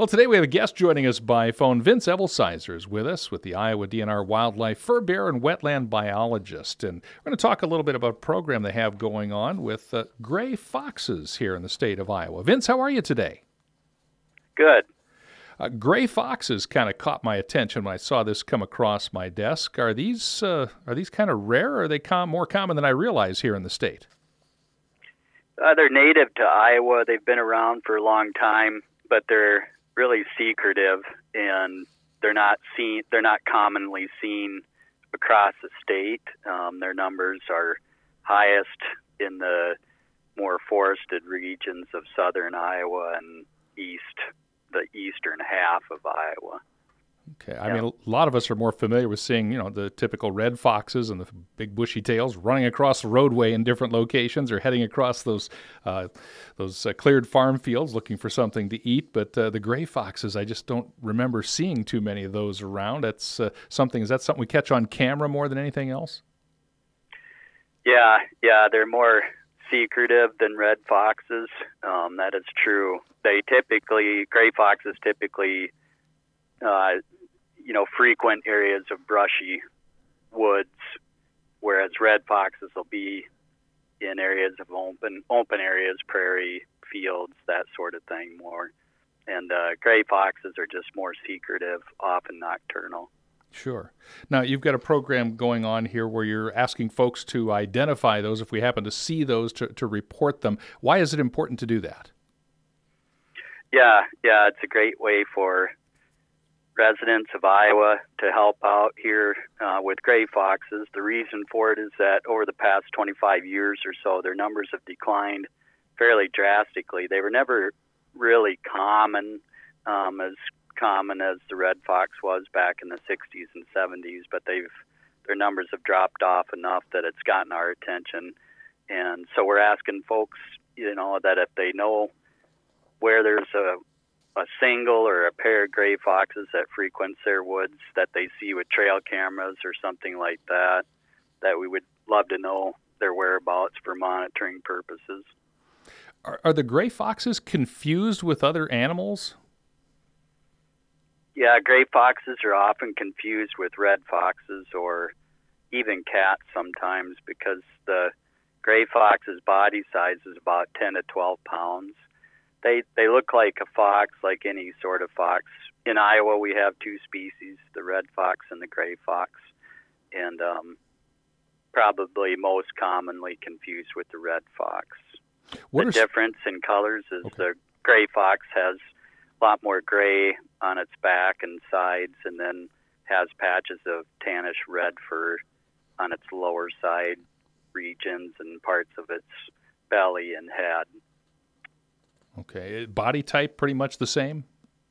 Well, today we have a guest joining us by phone. Vince Evelsizer is with us with the Iowa DNR Wildlife Fur Bear and Wetland Biologist. And we're going to talk a little bit about a program they have going on with gray foxes here in the state of Iowa. Vince, how are you today? Good. Gray foxes kind of caught my attention when I saw this come across my desk. Are these kind of rare, or are they more common than I realize here in the state? They're native to Iowa. They've been around for a long time, but they're really secretive, and they're not commonly seen across the state. Their numbers are highest in the more forested regions of southern Iowa and the eastern half of Iowa. Okay. I mean, a lot of us are more familiar with seeing, the typical red foxes and the big bushy tails running across the roadway in different locations or heading across those cleared farm fields looking for something to eat. But the gray foxes, I just don't remember seeing too many of those around. Is that something we catch on camera more than anything else? Yeah, they're more secretive than red foxes. That is true. Gray foxes typically frequent areas of brushy woods, whereas red foxes will be in areas of open areas, prairie, fields, that sort of thing more. And gray foxes are just more secretive, often nocturnal. Sure. Now, you've got a program going on here where you're asking folks to identify those if we happen to see those, to report them. Why is it important to do that? Yeah, it's a great way for residents of Iowa to help out here with gray foxes. The reason for it is that over the past 25 years or so, their numbers have declined fairly drastically. They were never really as common as the red fox was back in the 60s and 70s, but their numbers have dropped off enough that it's gotten our attention. And so we're asking folks, that if they know where there's a single or a pair of gray foxes that frequents their woods that they see with trail cameras or something like that, that we would love to know their whereabouts for monitoring purposes. Are the gray foxes confused with other animals? Yeah, gray foxes are often confused with red foxes or even cats sometimes, because the gray fox's body size is about 10 to 12 pounds. They look like a fox, like any sort of fox. In Iowa, we have two species, the red fox and the gray fox, and probably most commonly confused with the red fox. The difference in colors is the gray fox has a lot more gray on its back and sides, and then has patches of tannish red fur on its lower side regions and parts of its belly and head. Okay. Body type pretty much the same?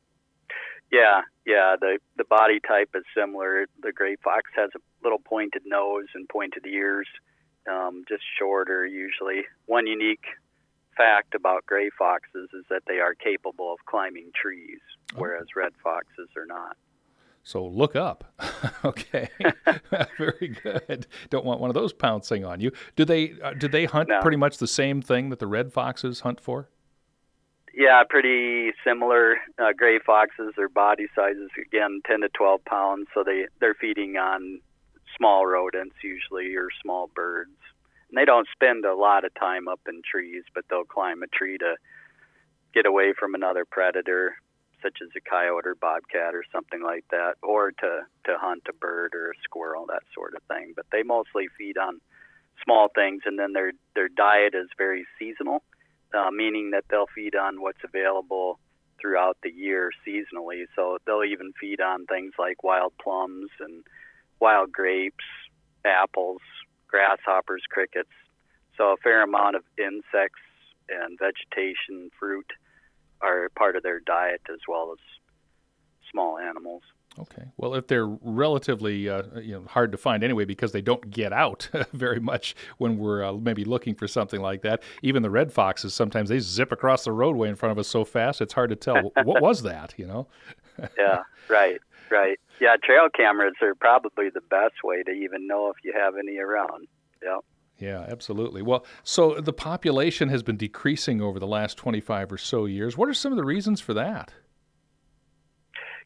Yeah. The body type is similar. The gray fox has a little pointed nose and pointed ears, just shorter usually. One unique fact about gray foxes is that they are capable of climbing trees, whereas red foxes are not. So look up. Okay. Very good. Don't want one of those pouncing on you. Do they hunt pretty much the same thing that the red foxes hunt for? Yeah, pretty similar. Gray foxes, their body sizes, again, 10 to 12 pounds, so they're feeding on small rodents usually, or small birds. And they don't spend a lot of time up in trees, but they'll climb a tree to get away from another predator, such as a coyote or bobcat or something like that, or to hunt a bird or a squirrel, that sort of thing. But they mostly feed on small things, and then their diet is very seasonal. Meaning that they'll feed on what's available throughout the year seasonally. So they'll even feed on things like wild plums and wild grapes, apples, grasshoppers, crickets. So a fair amount of insects and vegetation, fruit are part of their diet, as well as small animals. Okay. Well, if they're relatively hard to find anyway, because they don't get out very much when we're maybe looking for something like that. Even the red foxes, sometimes they zip across the roadway in front of us so fast it's hard to tell what was that. Yeah. Right. Yeah. Trail cameras are probably the best way to even know if you have any around. Yeah. Yeah, absolutely. Well, so the population has been decreasing over the last 25 or so years. What are some of the reasons for that?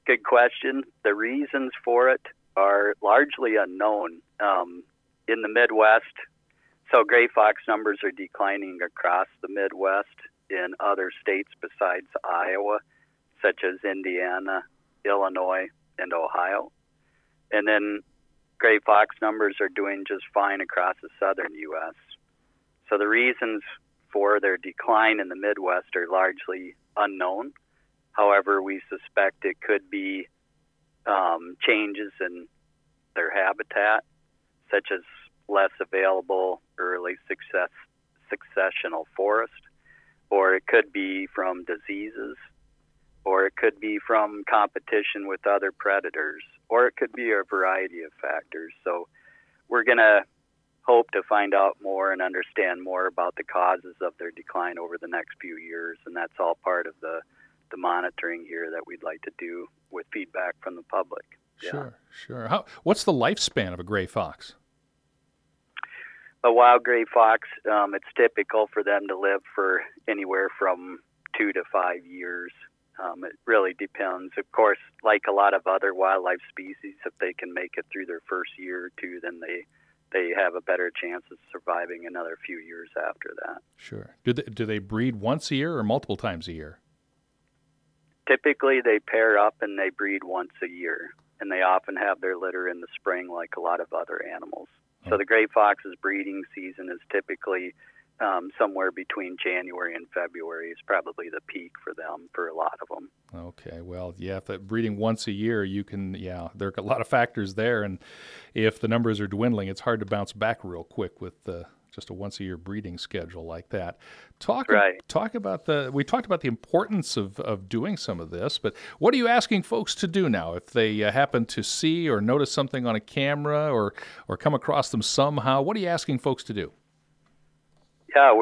Good question. The reasons for it are largely unknown. In the Midwest, so gray fox numbers are declining across the Midwest in other states besides Iowa, such as Indiana, Illinois, and Ohio. And then gray fox numbers are doing just fine across the southern U.S. So the reasons for their decline in the Midwest are largely unknown. However, we suspect it could be changes in their habitat, such as less available early successional forest, or it could be from diseases, or it could be from competition with other predators, or it could be a variety of factors. So we're going to hope to find out more and understand more about the causes of their decline over the next few years, and that's all part of the monitoring here that we'd like to do with feedback from the public. Sure. What's the lifespan of a gray fox? A wild gray fox, it's typical for them to live for anywhere from 2 to 5 years. It really depends. Of course, like a lot of other wildlife species, if they can make it through their first year or two, then they have a better chance of surviving another few years after that. Sure. Do they breed once a year or multiple times a year? Typically, they pair up and they breed once a year, and they often have their litter in the spring like a lot of other animals. So the gray fox's breeding season is typically somewhere between January and February is probably the peak for them, for a lot of them. Okay, well, yeah, if they're breeding once a year, there are a lot of factors there, and if the numbers are dwindling, it's hard to bounce back real quick with just a once-a-year breeding schedule like that. We talked about the importance of doing some of this, but what are you asking folks to do now if they happen to see or notice something on a camera or come across them somehow? What are you asking folks to do? Yeah,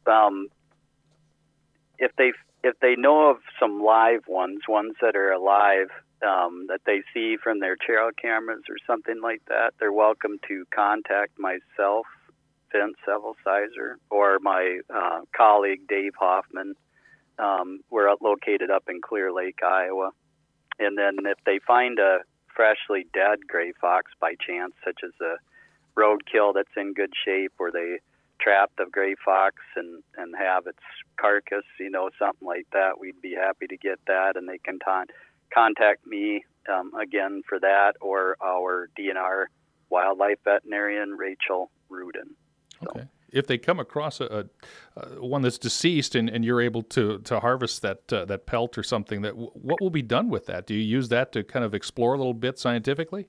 if they know of some live ones that are alive that they see from their trail cameras or something like that, they're welcome to contact myself, Vince Evelsizer, or my colleague Dave Hoffman. We're located up in Clear Lake, Iowa. And then if they find a freshly dead gray fox by chance, such as a roadkill that's in good shape, or they trap the gray fox and have its carcass, something like that, we'd be happy to get that, and they can contact me again for that, or our DNR wildlife veterinarian, Rachel Rudin. Okay. If they come across a one that's deceased and you're able to harvest that pelt or something, what will be done with that? Do you use that to kind of explore a little bit scientifically?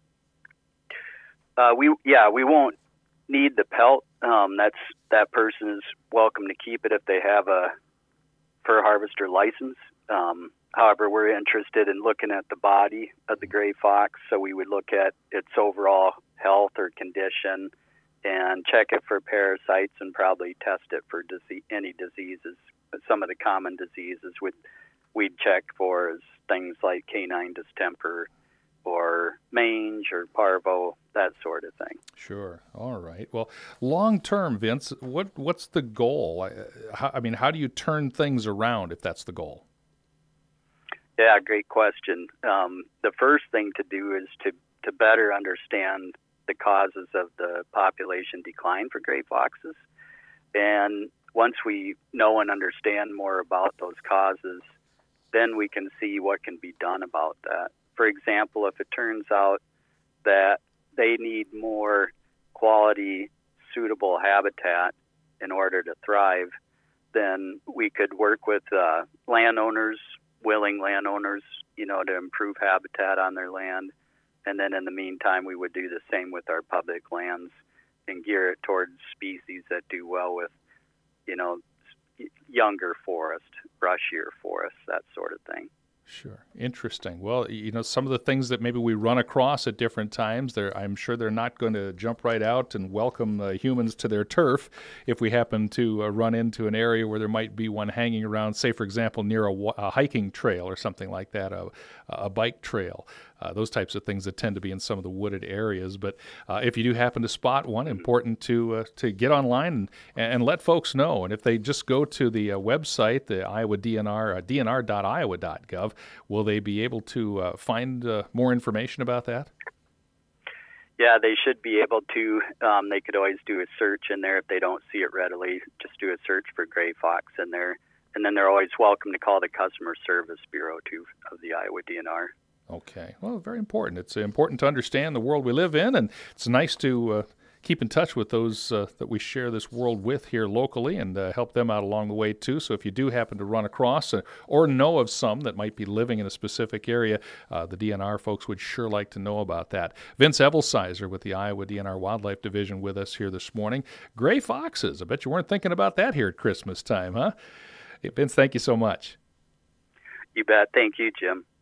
We won't need the pelt. That person is welcome to keep it if they have a fur harvester license. However, we're interested in looking at the body of the gray fox, so we would look at its overall health or condition and check it for parasites and probably test it for any diseases. But some of the common diseases we'd check for is things like canine distemper or mange or parvo, that sort of thing. Sure. All right. Well, long term, Vince, what's the goal? How do you turn things around if that's the goal? Yeah, great question. The first thing to do is to better understand the causes of the population decline for gray foxes. And once we know and understand more about those causes, then we can see what can be done about that. For example, if it turns out that they need more quality, suitable habitat in order to thrive, then we could work with landowners, willing landowners, to improve habitat on their land. And then in the meantime, we would do the same with our public lands and gear it towards species that do well with, younger forest, brushier forest, that sort of thing. Sure. Interesting. Well, some of the things that maybe we run across at different times, I'm sure they're not going to jump right out and welcome humans to their turf if we happen to run into an area where there might be one hanging around, say, for example, near a hiking trail or something like that, a bike trail. Those types of things that tend to be in some of the wooded areas. But if you do happen to spot one, important to get online and let folks know. And if they just go to the website, the Iowa DNR, dnr.iowa.gov, will they be able to find more information about that? Yeah, they should be able to. They could always do a search in there if they don't see it readily. Just do a search for gray fox in there. And then they're always welcome to call the Customer Service Bureau, too, of the Iowa DNR. Okay. Well, very important. It's important to understand the world we live in, and it's nice to keep in touch with those that we share this world with here locally and help them out along the way, too. So if you do happen to run across or know of some that might be living in a specific area, the DNR folks would sure like to know about that. Vince Evelsizer with the Iowa DNR Wildlife Division with us here this morning. Gray foxes. I bet you weren't thinking about that here at Christmas time, huh? Hey, Vince, thank you so much. You bet. Thank you, Jim.